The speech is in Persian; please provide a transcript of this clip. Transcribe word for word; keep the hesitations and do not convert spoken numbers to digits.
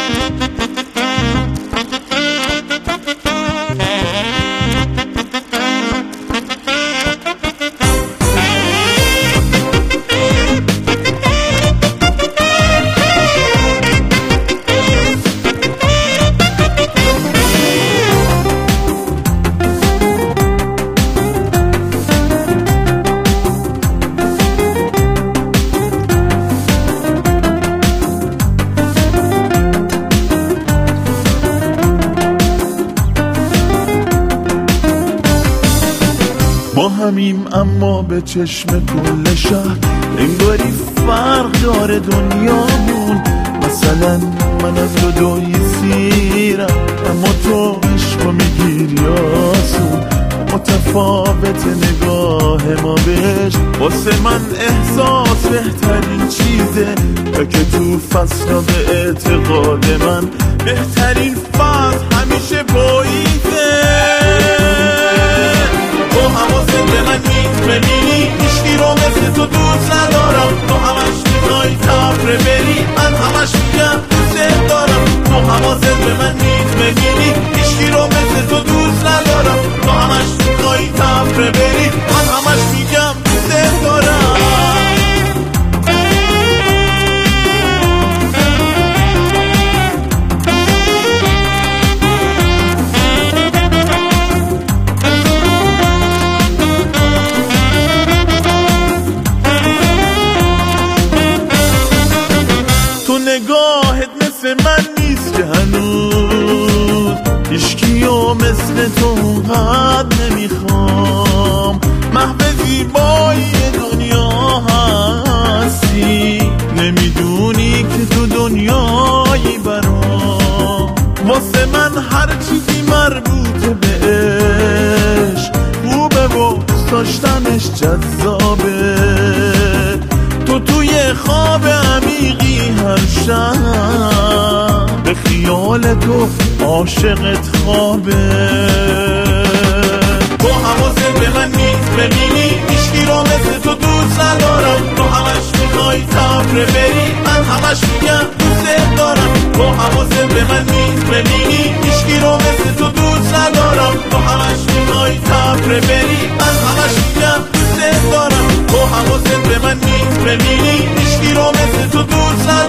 ما همیم اما به چشم کل شهر انگاری فرق داره دنیامون. مثلا من از تو دوی سیرم اما تو عشقو میگیری آسون. متفاوت نگاه ما بهش واسه من احساس بهترین چیزه و که تو فصل به اعتقاد من بهترین فصل همیشه پاییزه. تو حواست به من نیست ببینی هیچکی رو مثل تو دوست ندارم. تو همش میخوای تفره بری من همش میگم دوست دارم. تو حواست به من نیست ببینی هیچکی رو مثل تو دوست ندارم. تو همش میخوای تفره بری من همش میگم دوست دارم. نگاهت مثل من نیست که هنوز هیچکیو مثل تو اونقدر نمیخوام. محو زیبایی دنیا هستی نمیدونی که تو دنیایی برام. واسه من هر چیزی مربوط به عشق خوبه و داشتنش جذابه. تو توی خواب عمیقی هر شب به خیال تو عاشقت خوابه. تو حواست به من نیست ببینی هیچکی رو مثل تو دوست ندارم. تو همش میخوای تفره بری من همش میگم دوست دارم. تو حواست به من نیست ببینی هیچکی رو مثل تو دوست ندارم. تو همش میخوای تفره بری من همش میگم دوست دارم. تو حواست به من نیست ببینی هیچکی رو مثل تو دوست ندارم.